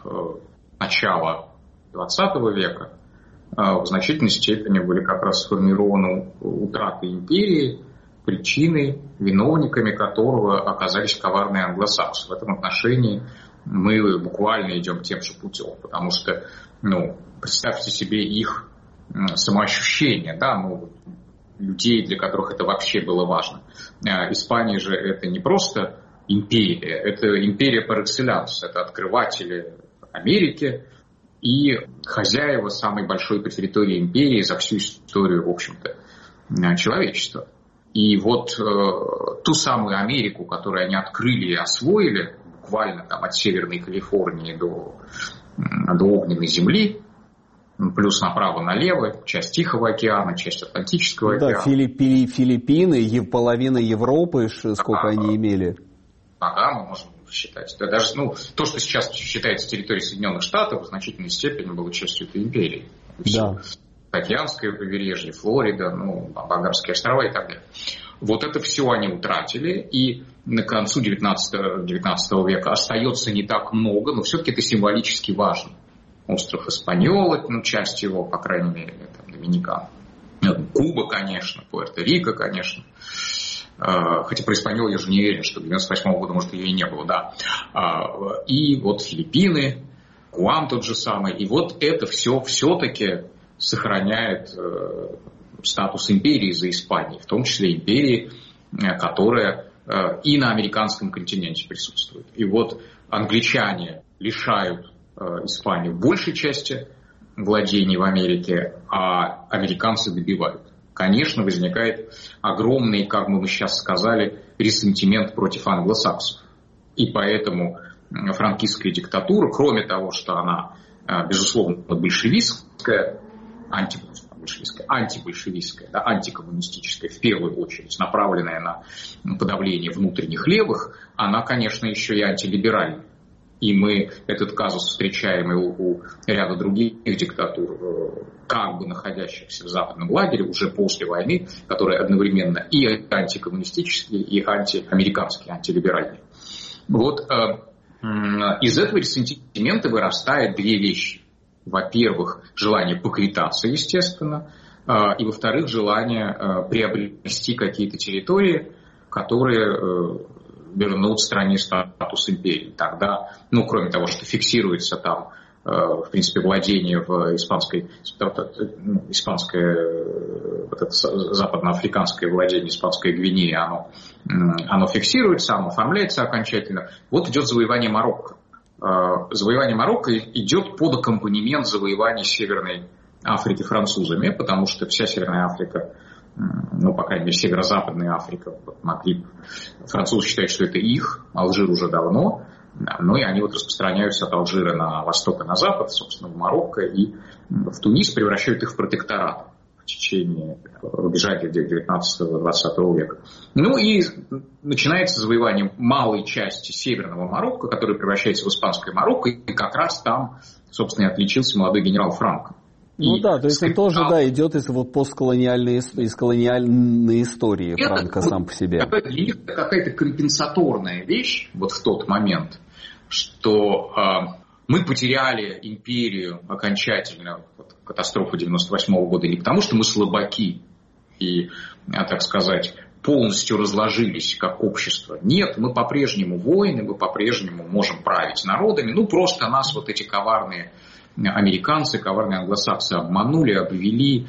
начала XX века в значительной степени были как раз сформированы утратой империи, причиной, виновниками которого оказались коварные англосаксы. В этом отношении мы буквально идем тем же путем, потому что, представьте себе их самоощущение, да, людей, для которых это вообще было важно. Испания же это не просто империя, это империя par excellence, это открыватели Америки и хозяева самой большой по территории империи за всю историю, в общем-то, человечества. И вот ту самую Америку, которую они открыли и освоили, буквально там от Северной Калифорнии до Огненной земли, плюс направо-налево, часть Тихого океана, часть Атлантического океана. Да, Филиппины, половина Европы, сколько они имели. Да, мы можем считать. Да, даже то, что сейчас считается территорией Соединенных Штатов, в значительной степени было частью этой империи. Да. Океанское побережье, Флорида, Багамские острова и так далее. Вот это все они утратили, и к концу 19 века остается не так много, но все-таки это символически важно. Остров Испаньола, часть его, по крайней мере, там, Доминикана. Куба, конечно, Пуэрто-Рико, конечно. Хотя про Испаньолу я же не уверен, что 98 года, может, ее и не было, да. И вот Филиппины, Гуам тот же самый. И вот это все-таки сохраняет статус империи за Испанией, в том числе империи, которая и на американском континенте присутствует. И вот англичане лишают Испанию большей части владений в Америке, а американцы добивают. Конечно, возникает огромный, как мы сейчас сказали, ресентимент против англосаксов. И поэтому франкистская диктатура, кроме того, что она, безусловно, большевистская, антибольшевистская, да, антикоммунистическая, в первую очередь, направленная на подавление внутренних левых, она, конечно, еще и антилиберальная. И мы этот казус встречаем и у ряда других диктатур, как бы находящихся в западном лагере уже после войны, которые одновременно и антикоммунистические, и антиамериканские, антилиберальные. Вот из этого ресентимента вырастает две вещи. Во-первых, желание поквитаться, естественно, и, во-вторых, желание приобрести какие-то территории, которые вернут стране статус империи. Тогда, кроме того, что фиксируется там, в принципе, владение в испанское вот это западноафриканское владение, испанская Гвинея, оно фиксируется, оно оформляется окончательно. Вот идет завоевание Марокко. Завоевание Марокко идет под аккомпанемент завоевания Северной Африки французами, потому что вся Северная Африка, по крайней мере, Северо-Западная Африка, французы считают, что это их, Алжир уже давно, и они распространяются от Алжира на восток и на запад, собственно, в Марокко и в Тунис, превращают их в протекторат в течение рубежа 19-20 века. И начинается завоевание малой части северного Марокко, которое превращается в испанское Марокко, и как раз там, собственно, и отличился молодой генерал Франко. То есть он тоже, идет из постколониальной, из колониальной истории Франко сам по себе. Какая-то компенсаторная вещь в тот момент, что мы потеряли империю окончательно, катастрофу 98 года, не потому что мы слабаки и, так сказать, полностью разложились как общество. Нет, мы по-прежнему воины, мы по-прежнему можем править народами, просто нас эти коварные американцы, коварные англосаксы обманули, обвели,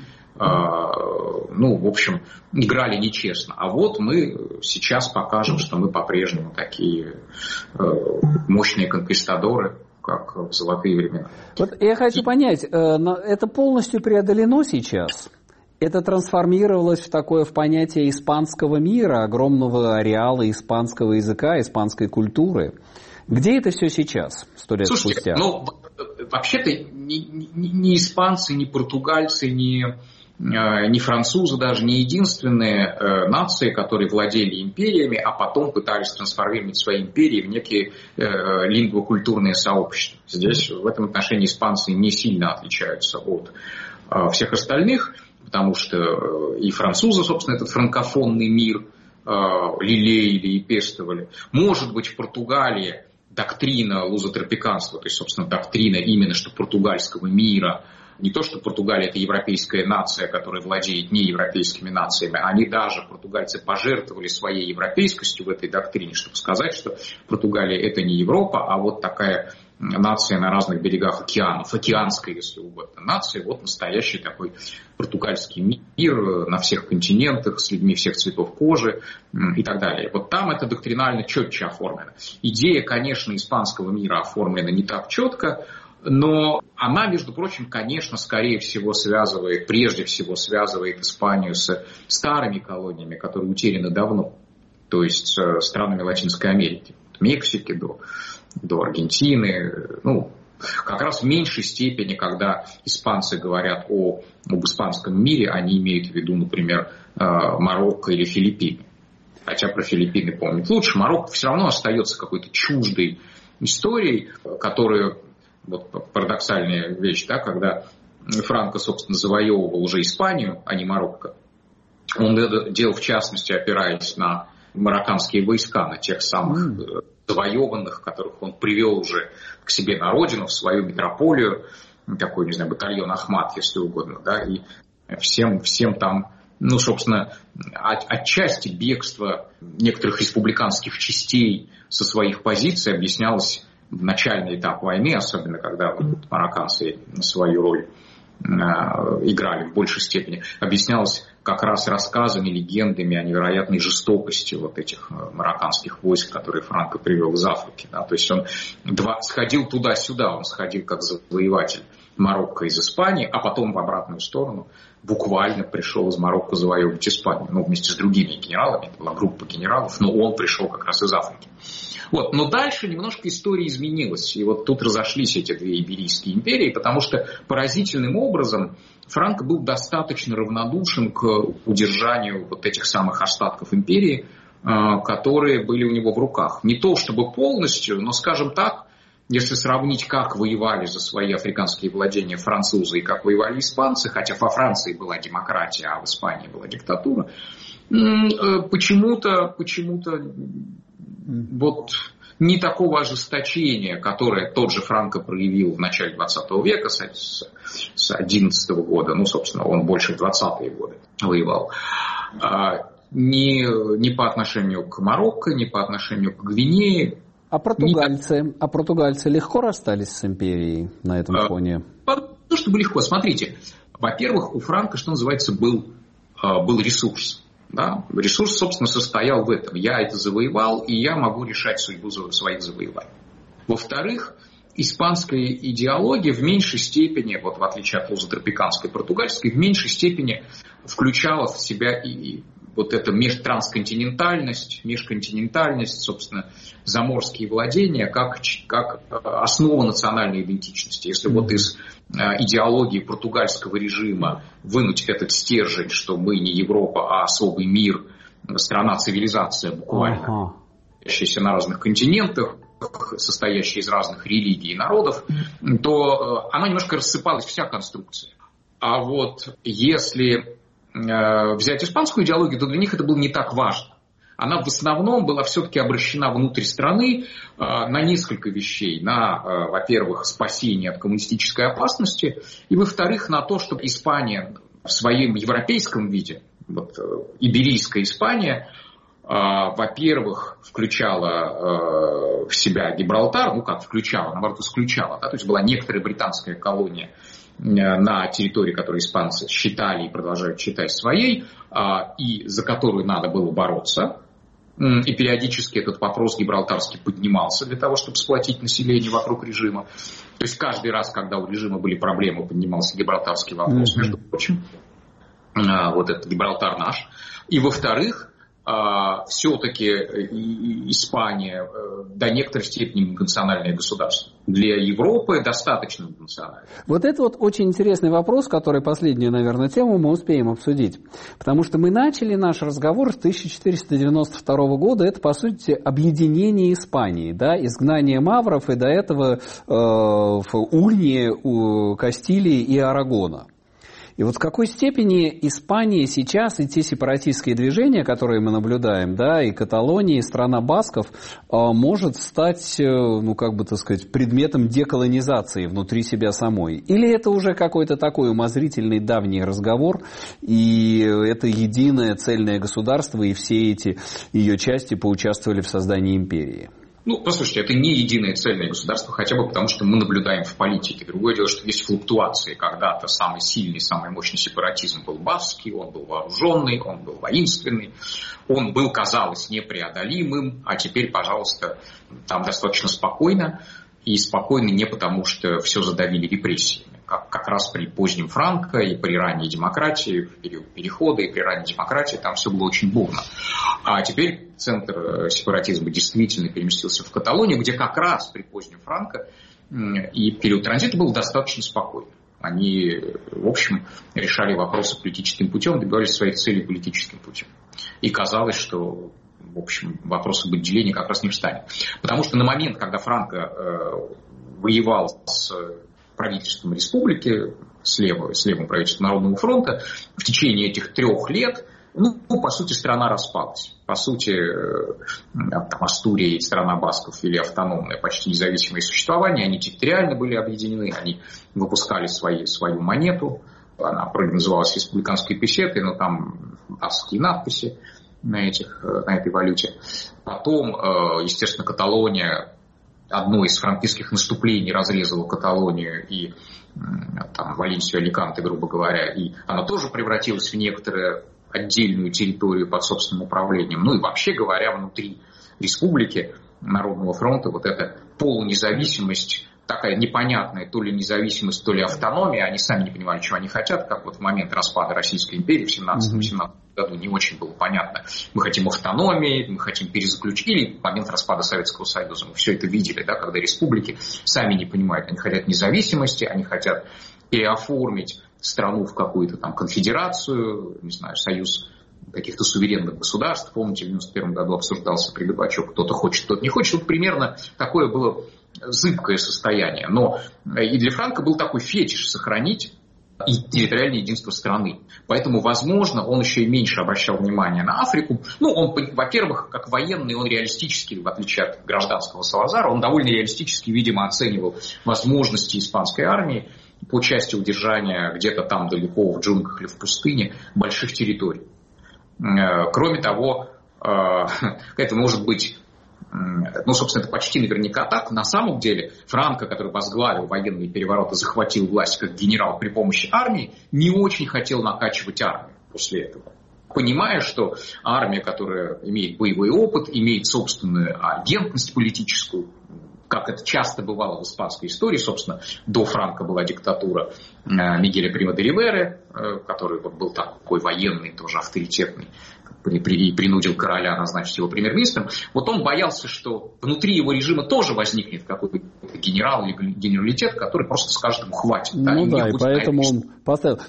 в общем, играли нечестно. А мы сейчас покажем, что мы по-прежнему такие мощные конкистадоры, как в золотые времена. Я хочу понять, это полностью преодолено сейчас? Это трансформировалось в понятие испанского мира, огромного ареала испанского языка, испанской культуры? Где это все сейчас, 100 лет спустя? Вообще-то ни испанцы, ни португальцы, ни французы даже не единственные нации, которые владели империями, а потом пытались трансформировать свои империи в некие лингвокультурные сообщества. Здесь в этом отношении испанцы не сильно отличаются от всех остальных, потому что и французы, собственно, этот франкофонный мир лелеяли и пестовали. Может быть, в Португалии доктрина лузотропиканства, то есть, собственно, доктрина именно что португальского мира, не то, что Португалия – это европейская нация, которая владеет неевропейскими нациями, они даже, португальцы, пожертвовали своей европейскостью в этой доктрине, чтобы сказать, что Португалия – это не Европа, а такая нация на разных берегах океанов, океанская, если угодно, нация, настоящий такой португальский мир на всех континентах, с людьми всех цветов кожи и так далее. Там это доктринально четче оформлено. Идея, конечно, испанского мира оформлена не так четко, но она, между прочим, конечно, прежде всего связывает Испанию с старыми колониями, которые утеряны давно, то есть с странами Латинской Америки, от Мексики до Аргентины, как раз в меньшей степени, когда испанцы говорят об испанском мире, они имеют в виду, например, Марокко или Филиппины. Хотя про Филиппины помнить лучше. Марокко все равно остается какой-то чуждой историей, которая, парадоксальная вещь, когда Франко, собственно, завоевывал уже Испанию, а не Марокко. Он это делал, в частности, опираясь на марокканские войска, на тех самых завоеванных, которых он привел уже к себе на родину, в свою метрополию, такой, батальон Ахмат, если угодно, и всем там, собственно, отчасти бегство некоторых республиканских частей со своих позиций объяснялось в начальный этап войны, особенно когда марокканцы свою роль играли в большей степени, объяснялось как раз рассказами, легендами о невероятной жестокости этих марокканских войск, которые Франко привел из Африки. То есть он сходил туда-сюда, он сходил как завоеватель Марокко из Испании, а потом в обратную сторону буквально пришел из Марокко завоевывать Испанию. Ну, вместе с другими генералами, это была группа генералов, но он пришел как раз из Африки. Вот. Но дальше немножко история изменилась. И вот тут разошлись эти две иберийские империи, потому что поразительным образом Франко был достаточно равнодушен к удержанию вот этих самых остатков империи, которые были у него в руках. Не то чтобы полностью, но, скажем так, если сравнить, как воевали за свои африканские владения французы и как воевали испанцы, хотя во Франции была демократия, а в Испании была диктатура, почему-то вот не такого ожесточения, которое тот же Франко проявил в начале 20 века, с 11 года, ну, собственно, он больше в 20-е годы воевал, ни по отношению к Марокко, ни по отношению к Гвинее. А португальцы легко расстались с империей на этом фоне? Ну, чтобы легко. Смотрите, во-первых, у Франко, что называется, был ресурс. Да? Ресурс, собственно, состоял в этом. Я это завоевал, и я могу решать судьбу своих завоеваний. Во-вторых, испанская идеология в меньшей степени, вот в отличие от лузотропиканской, португальской, в меньшей степени включала в себя и вот эта межконтинентальность, собственно, заморские владения, как основа национальной идентичности. Если вот из идеологии португальского режима вынуть этот стержень, что мы не Европа, а особый мир, страна-цивилизация буквально, находящаяся на разных континентах, состоящая из разных религий и народов, то она немножко рассыпалась, вся конструкция. А вот если взять испанскую идеологию, то для них это было не так важно. Она в основном была все-таки обращена внутрь страны на несколько вещей. На, во-первых, спасение от коммунистической опасности, и, во-вторых, на то, чтобы Испания в своем европейском виде, вот, иберийская Испания, во-первых, включала в себя Гибралтар, ну как включала, наоборот, исключала, да, то есть была некоторая британская колония на территории, которую испанцы считали и продолжают считать своей, и за которую надо было бороться. И периодически этот вопрос гибралтарский поднимался для того, чтобы сплотить население вокруг режима. То есть каждый раз, когда у режима были проблемы, поднимался гибралтарский вопрос, между прочим. Вот этот Гибралтар наш. И во-вторых, все-таки Испания до некоторой степени многонациональное государство. Для Европы достаточно многонациональное. Вот это вот очень интересный вопрос, который последнюю, наверное, тему мы успеем обсудить. Потому что мы начали наш разговор с 1492 года. Это, по сути, объединение Испании, да, изгнание мавров и до этого в унии Кастилии и Арагона. И вот в какой степени Испания сейчас и те сепаратистские движения, которые мы наблюдаем, да, и Каталония, и страна басков, может стать, ну, как бы, так сказать, предметом деколонизации внутри себя самой? Или это уже какой-то такой умозрительный давний разговор, и это единое цельное государство, и все эти ее части поучаствовали в создании империи? Ну, послушайте, это не единое цельное государство, хотя бы потому, что мы наблюдаем в политике. Другое дело, что есть флуктуации. Когда-то самый сильный, самый мощный сепаратизм был баскский, он был вооруженный, он был воинственный, он был, казалось, непреодолимым, а теперь, пожалуйста, там достаточно спокойно. И спокойно не потому, что все задавили репрессиями. Как раз при позднем Франко и при ранней демократии, в период перехода и при ранней демократии там все было очень бурно. А теперь центр сепаратизма действительно переместился в Каталонию, где как раз при позднем Франко и период транзита было достаточно спокойно. Они, в общем, решали вопросы политическим путем, добивались своих целей политическим путем. И казалось, что, в общем, вопрос об отделении как раз не встанет. Потому что на момент, когда Франко воевал с правительством республики, с левым правительством Народного фронта, в течение этих 3 лет, ну, по сути, страна распалась. По сути, там, Астурия и страна басков вели автономное, почти независимое существование. Они территориально были объединены, они выпускали свою монету. Она вроде называлась республиканской песетой, но там баскские надписи на этой валюте. Потом, естественно, Каталония, одно из франкистских наступлений разрезало Каталонию и там, Валенсию, Аликанте, грубо говоря, и она тоже превратилась в некоторую отдельную территорию под собственным управлением. Ну и вообще говоря, внутри республики Народного фронта вот эта полунезависимость такая непонятная то ли независимость, то ли автономия. Они сами не понимали, чего они хотят, как вот в момент распада Российской империи в 17-18 году не очень было понятно. Мы хотим автономии, мы хотим перезаключить, или в момент распада Советского Союза. Мы все это видели, да, когда республики сами не понимают. Они хотят независимости, они хотят переоформить страну в какую-то там конфедерацию, не знаю, союз каких-то суверенных государств. Помните, в 1991 году обсуждался при Горбачеве, кто-то хочет, кто-то не хочет. Вот примерно такое было зыбкое состояние. Но и для Франко был такой фетиш сохранить и территориальное единство страны. Поэтому, возможно, он еще и меньше обращал внимание на Африку. Ну, он, во-первых, как военный, он реалистически, в отличие от гражданского Салазара, он довольно реалистически, видимо, оценивал возможности испанской армии по части удержания где-то там далеко в джунглях или в пустыне больших территорий. Кроме того, это может быть, ну, собственно, это почти наверняка так. На самом деле Франко, который возглавил военные перевороты, захватил власть как генерал при помощи армии, не очень хотел накачивать армию после этого. Понимая, что армия, которая имеет боевой опыт, имеет собственную агентность политическую, как это часто бывало в испанской истории, собственно, до Франко была диктатура Мигеля Прима де Риверы, который был такой военный, тоже авторитетный, и принудил короля назначить его премьер-министром. Вот он боялся, что внутри его режима тоже возникнет какой-то генерал или генералитет, который просто скажет ему «хватит». Ну да, и поэтому он поставил...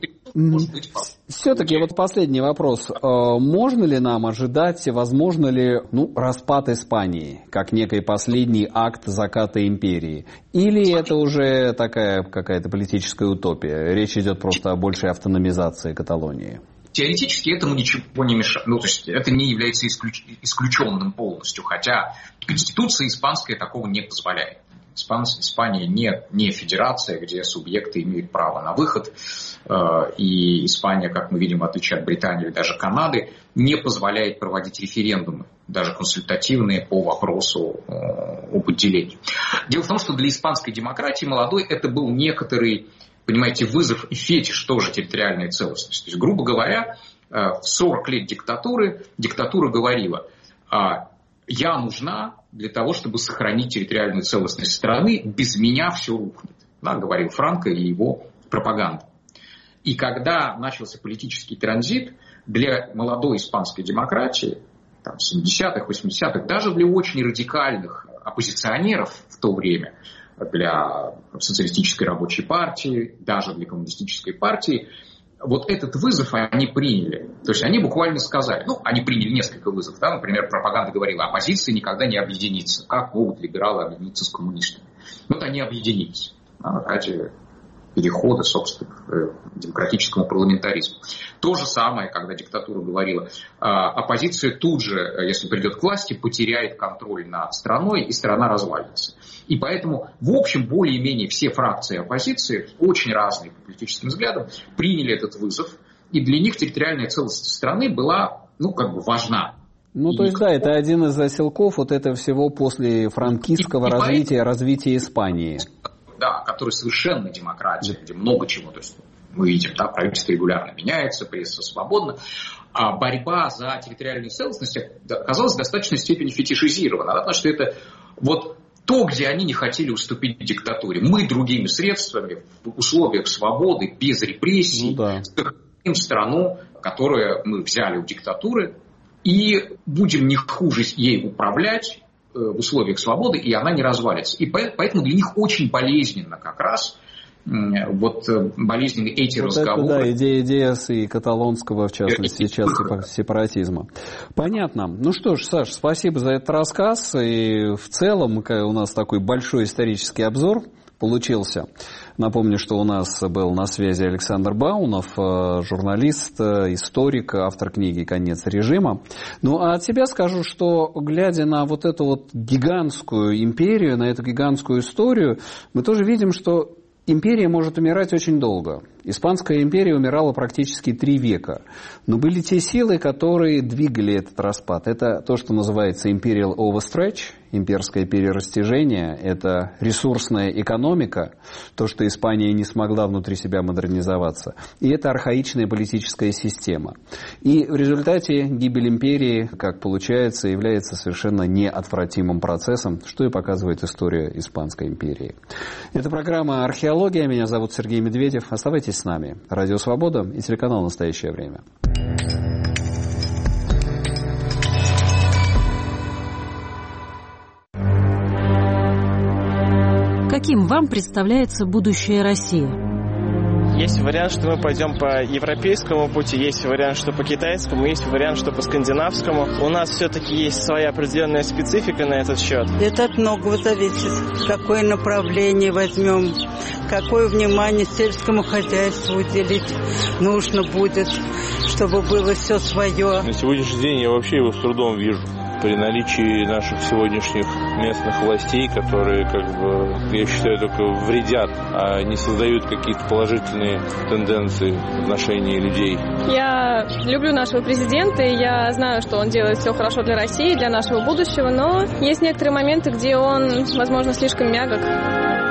Все-таки вот последний вопрос. Можно ли нам ожидать, возможно ли распад Испании, как некий последний акт заката империи? Или это уже такая какая-то политическая утопия? Речь идет просто о большей автономизации Каталонии. Теоретически этому ничего не мешает. Ну, то есть это не является исключенным полностью, хотя Конституция испанская такого не позволяет. Испания не федерация, где субъекты имеют право на выход. И Испания, как мы видим, в отличие от Британии или даже Канады, не позволяет проводить референдумы, даже консультативные по вопросу об отделении. Дело в том, что для испанской демократии молодой это был некоторый, понимаете, вызов и фетиш тоже территориальной целостности. То есть, грубо говоря, в 40 лет диктатура говорила: я нужна для того, чтобы сохранить территориальную целостность страны, без меня все рухнет. Да, говорил Франко и его пропаганда. И когда начался политический транзит, для молодой испанской демократии, там, 70-х, 80-х, даже для очень радикальных оппозиционеров в то время, для социалистической рабочей партии, даже для коммунистической партии, вот этот вызов они приняли. То есть они буквально сказали, они приняли несколько вызовов. Да? Например, пропаганда говорила, оппозиция никогда не объединится. Как могут либералы объединиться с коммунистами? Вот они объединились ради перехода, собственно, к демократическому парламентаризму. То же самое, когда диктатура говорила, оппозиция тут же, если придет к власти, потеряет контроль над страной, и страна развалится. И поэтому, в общем, более-менее все фракции оппозиции, очень разные по политическим взглядам, приняли этот вызов, и для них территориальная целостность страны была, важна. То есть, да, это один из заселков вот этого всего после франкистского развития Испании. Да, который совершенно демократия, где много чего. То есть мы видим, да, правительство регулярно меняется, пресса свободна. А борьба за территориальную целостность оказалась в достаточной степени фетишизирована. Да, потому что это вот то, где они не хотели уступить диктатуре. Мы другими средствами, в условиях свободы, без репрессий, сохраним страну, которую мы взяли у диктатуры, и будем не хуже ей управлять в условиях свободы, и она не развалится. И поэтому для них очень болезненно как раз болезненны эти разговоры. Это, да, идея и каталонского, в частности, сейчас сепаратизма. Понятно. Ну что ж, Саш, спасибо за этот рассказ. И в целом у нас такой большой исторический обзор получился. Напомню, что у нас был на связи Александр Баунов, журналист, историк, автор книги «Конец режима». Ну, а от себя скажу, что, глядя на вот эту вот гигантскую империю, на эту гигантскую историю, мы тоже видим, что империя может умирать очень долго. Испанская империя умирала практически 3 века. Но были те силы, которые двигали этот распад. Это то, что называется imperial overstretch, имперское перерастяжение. Это ресурсная экономика, то, что Испания не смогла внутри себя модернизоваться. И это архаичная политическая система. И в результате гибель империи, как получается, является совершенно неотвратимым процессом, что и показывает история Испанской империи. Это программа «Археология». Меня зовут Сергей Медведев. Оставайтесь с нами. Радио «Свобода» и телеканал «Настоящее время». Каким вам представляется будущее России? Есть вариант, что мы пойдем по европейскому пути, есть вариант, что по китайскому, есть вариант, что по скандинавскому. У нас все-таки есть своя определенная специфика на этот счет. Это от многого зависит. Какое направление возьмем, какое внимание сельскому хозяйству уделить нужно будет, чтобы было все свое. На сегодняшний день я вообще его с трудом вижу. При наличии наших сегодняшних местных властей, которые, я считаю, только вредят, а не создают какие-то положительные тенденции в отношении людей. Я люблю нашего президента, и я знаю, что он делает все хорошо для России, для нашего будущего, но есть некоторые моменты, где он, возможно, слишком мягок.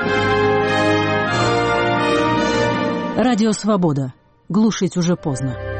Радио «Свобода». Глушить уже поздно.